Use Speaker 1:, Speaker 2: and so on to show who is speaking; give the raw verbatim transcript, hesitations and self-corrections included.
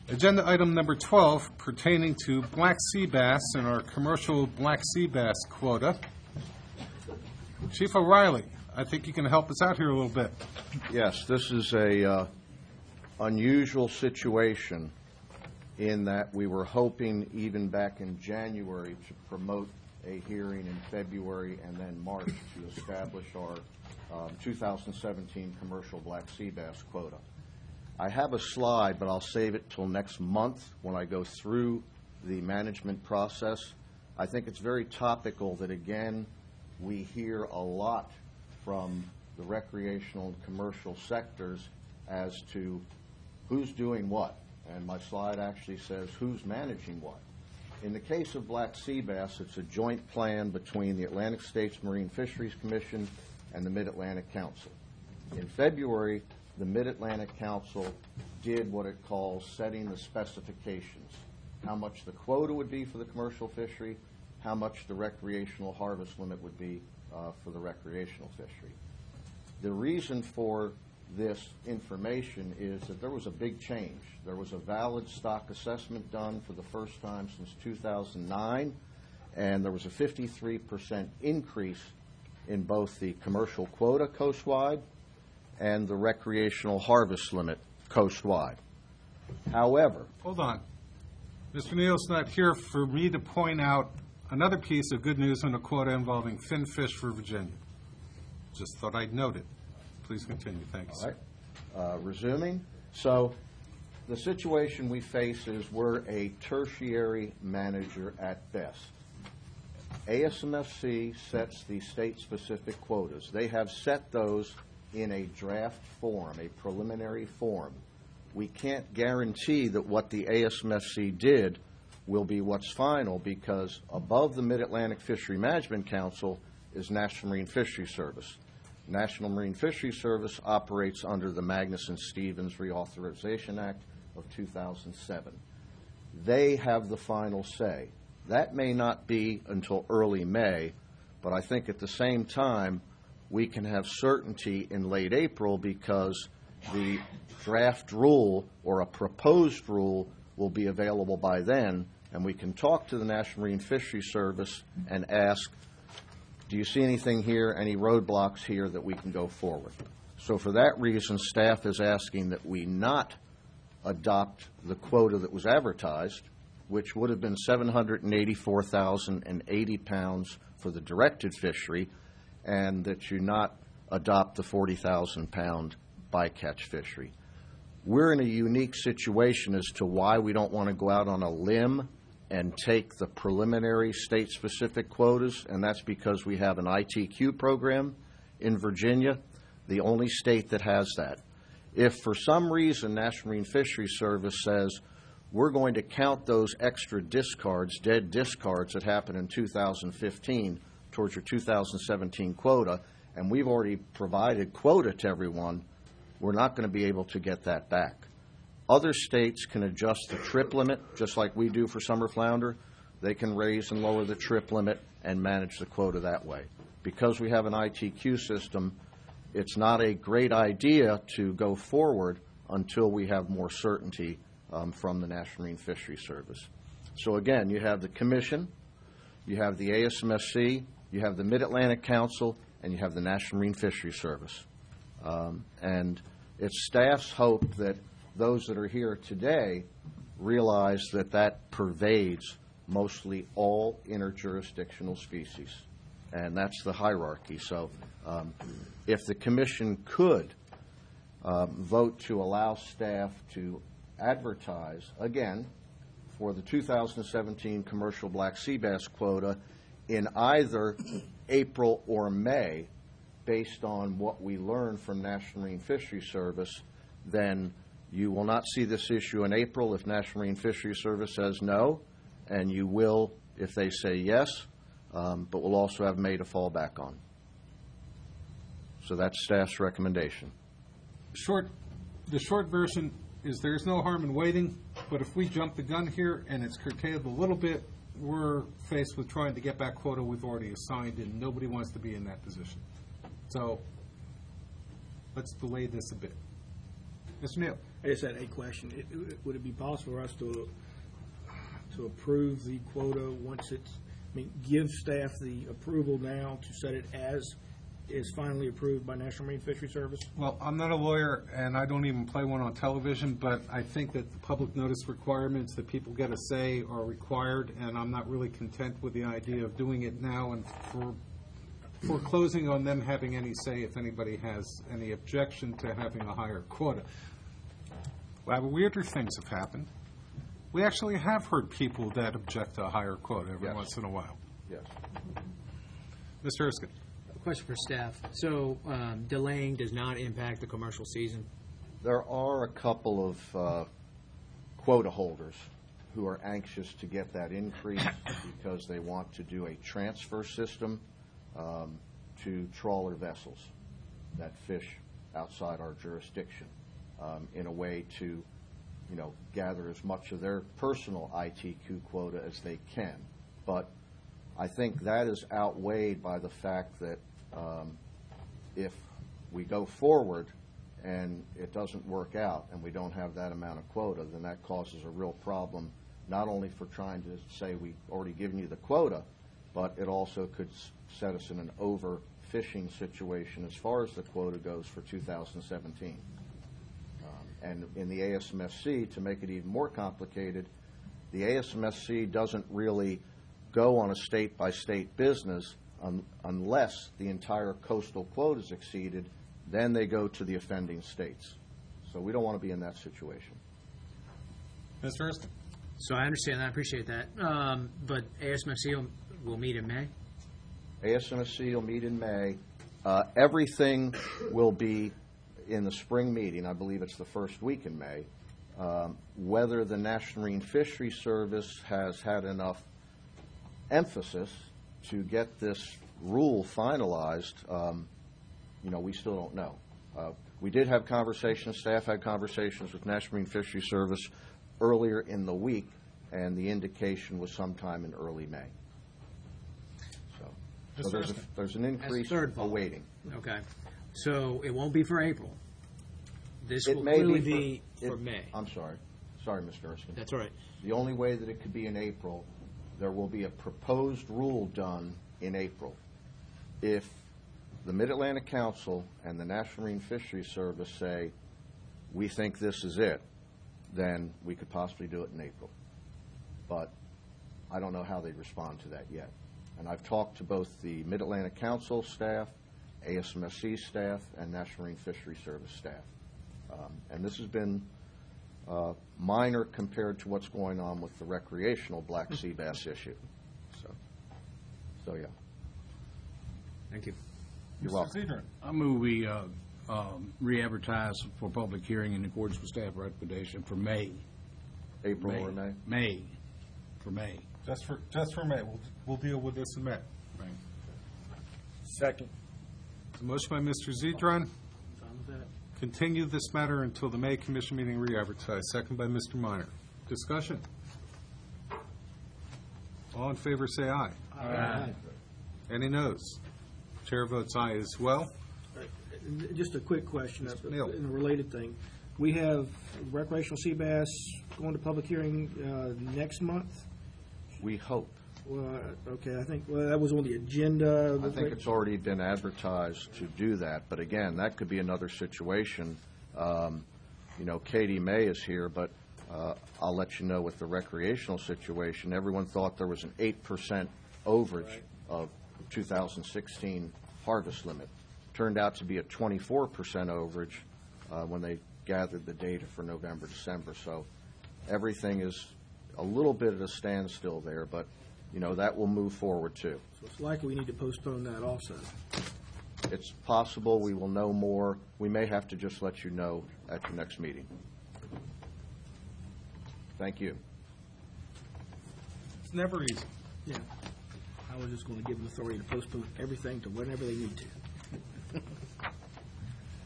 Speaker 1: Agenda item number twelve pertaining to black sea bass and our commercial black sea bass quota. Chief O'Reilly, I think you can help us out here a little bit.
Speaker 2: Yes, this is a uh, unusual situation in that we were hoping even back in January to promote a hearing in February and then March to establish our um, two thousand seventeen commercial black sea bass quota. I have a slide, but I'll save it till next month when I go through the management process. I think it's very topical that, again, we hear a lot from the recreational and commercial sectors as to who's doing what. And my slide actually says who's managing what. In the case of black sea bass, it's a joint plan between the Atlantic States Marine Fisheries Commission and the Mid-Atlantic Council. In February, the Mid-Atlantic Council did what it calls setting the specifications, how much the quota would be for the commercial fishery, how much the recreational harvest limit would be uh, for the recreational fishery. The reason for this information is that there was a big change. There was a valid stock assessment done for the first time since two thousand nine, and there was a fifty-three percent increase in both the commercial quota coastwide and the recreational harvest limit coastwide. However,
Speaker 1: Hold on. Mister Neal's not here for me to point out another piece of good news on a quota involving finfish for Virginia. Just thought I'd note it. Please continue. Thank you,
Speaker 2: all
Speaker 1: sir.
Speaker 2: right, uh, resuming. So the situation we face is we're a tertiary manager at best. A S M F C sets the state-specific quotas. They have set those in a draft form, a preliminary form. We can't guarantee that what the A S M F C did will be what's final, because above the Mid-Atlantic Fishery Management Council is National Marine Fisheries Service. National Marine Fisheries Service operates under the Magnuson-Stevens Reauthorization Act of two thousand seven. They have the final say. That may not be until early May, but I think at the same time we can have certainty in late April, because the draft rule or a proposed rule will be available by then, and we can talk to the National Marine Fisheries Service and ask, do you see anything here, any roadblocks here that we can go forward? So for that reason, staff is asking that we not adopt the quota that was advertised, which would have been seven hundred eighty-four thousand eighty pounds for the directed fishery, and that you not adopt the forty thousand pound bycatch fishery. We're in a unique situation as to why we don't want to go out on a limb and take the preliminary state-specific quotas, and that's because we have an I T Q program in Virginia, the only state that has that. If for some reason National Marine Fisheries Service says we're going to count those extra discards, dead discards that happened in two thousand fifteen towards your two thousand seventeen quota, and we've already provided quota to everyone, we're not going to be able to get that back. Other states can adjust the trip limit, just like we do for summer flounder. They can raise and lower the trip limit and manage the quota that way. Because we have an I T Q system, it's not a great idea to go forward until we have more certainty um, from the National Marine Fisheries Service. So again, you have the Commission, you have the A S M F C, you have the Mid-Atlantic Council, and you have the National Marine Fisheries Service. Um, and it's staff's hope that those that are here today realize that that pervades mostly all interjurisdictional species. And that's the hierarchy. So um, if the Commission could um, vote to allow staff to advertise, again, for the two thousand seventeen commercial black sea bass quota in either April or May, based on what we learn from National Marine Fisheries Service, then you will not see this issue in April if National Marine Fisheries Service says no, and you will if they say yes, um, but we'll also have May to fall back on. So that's staff's recommendation.
Speaker 1: Short, the short version is there's no harm in waiting, but if we jump the gun here and it's curtailed a little bit, we're faced with trying to get back quota we've already assigned, and nobody wants to be in that position. So let's delay this a bit. Mister Neal,
Speaker 3: I just had a question. It- it- Would it be possible for us to, to approve the quota once it's, I mean, give staff the approval now to set it as is finally approved by National Marine Fisheries Service?
Speaker 1: Well, I'm not a lawyer, and I don't even play one on television, but I think that the public notice requirements that people get a say are required, and I'm not really content with the idea of doing it now and for foreclosing on them having any say if anybody has any objection to having a higher quota. Well, weirder things have happened. We actually have heard people that object to a higher quota every
Speaker 2: Yes.
Speaker 1: once in a while.
Speaker 2: Yes.
Speaker 1: Mister Erskine?
Speaker 4: Question for staff. So um, delaying does not impact the commercial season?
Speaker 2: There are a couple of uh, quota holders who are anxious to get that increase because they want to do a transfer system um, to trawler vessels that fish outside our jurisdiction um, in a way to, you know, gather as much of their personal I T Q quota as they can. But I think that is outweighed by the fact that um, if we go forward and it doesn't work out and we don't have that amount of quota, then that causes a real problem, not only for trying to say we've already given you the quota, but it also could s- set us in an overfishing situation as far as the quota goes for two thousand seventeen. Um, and in the A S M S C, to make it even more complicated, the A S M S C doesn't really go on a state-by-state business un- unless the entire coastal quota is exceeded. Then they go to the offending states. So we don't want to be in that situation.
Speaker 1: Mister Erskine?
Speaker 4: So I understand that, I appreciate that. Um, But A S M S C will, will meet in May?
Speaker 2: A S M S C will meet in May. Uh, Everything will be in the spring meeting. I believe it's the first week in May. Um, Whether the National Marine Fisheries Service has had enough emphasis to get this rule finalized, um, you know, we still don't know. Uh, We did have conversations, staff had conversations with National Marine Fisheries Service earlier in the week, and the indication was sometime in early May. So, so
Speaker 1: Mister
Speaker 2: there's, a-
Speaker 1: Erskine.
Speaker 2: there's an increase
Speaker 4: third vote.
Speaker 2: awaiting.
Speaker 4: Okay. So it won't be for April? This
Speaker 2: It
Speaker 4: will
Speaker 2: may
Speaker 4: clearly
Speaker 2: be
Speaker 4: be
Speaker 2: for-
Speaker 4: for
Speaker 2: it-
Speaker 4: May?
Speaker 2: I'm sorry. Sorry, Mister Erskine.
Speaker 4: That's all right.
Speaker 2: The only way that it could be in April, there will be a proposed rule done in April. If the Mid-Atlantic Council and the National Marine Fisheries Service say, we think this is it, then we could possibly do it in April. But I don't know how they'd respond to that yet. And I've talked to both the Mid-Atlantic Council staff, A S M S C staff, and National Marine Fisheries Service staff. Um, And this has been uh, minor compared to what's going on with the recreational black sea bass issue. So, so yeah,
Speaker 4: Thank you.
Speaker 2: you're
Speaker 1: Mister
Speaker 2: welcome.
Speaker 1: Zedrin?
Speaker 5: I move we uh, um, re-advertise for public hearing in accordance with staff recommendation for May.
Speaker 2: April or May?
Speaker 5: May, for May.
Speaker 1: Just for, just for May. We'll, we'll deal with this in May.
Speaker 5: Right.
Speaker 3: Second.
Speaker 1: A motion by Mister Zedron.
Speaker 3: Fine with that.
Speaker 1: Continue this matter until the May Commission meeting re-advertised. Second by Mister Minor. Discussion? All in favor, say aye.
Speaker 3: Aye.
Speaker 1: Any noes? Chair votes aye as well.
Speaker 3: Just a quick question,
Speaker 1: Mister
Speaker 3: uh,
Speaker 1: Neal.
Speaker 3: in a related thing. We have recreational sea bass going to public hearing uh, next month.
Speaker 2: We hope.
Speaker 3: Well, okay, I think, well, that was on the agenda.
Speaker 2: I think it's already been advertised to do that, but again, that could be another situation. Um, You know, Katie May is here, but uh, I'll let you know with the recreational situation, everyone thought there was an eight percent overage of two thousand sixteen harvest limit. Turned out to be a twenty-four percent overage uh, when they gathered the data for November, December. So everything is a little bit at a standstill there, but, you know, that will move forward too.
Speaker 3: So it's likely we need to postpone that also.
Speaker 2: It's possible we will know more. We may have to just let you know at your next meeting. Thank you.
Speaker 1: It's never easy.
Speaker 3: Yeah. I was just going to give them authority to postpone everything to whenever they need to.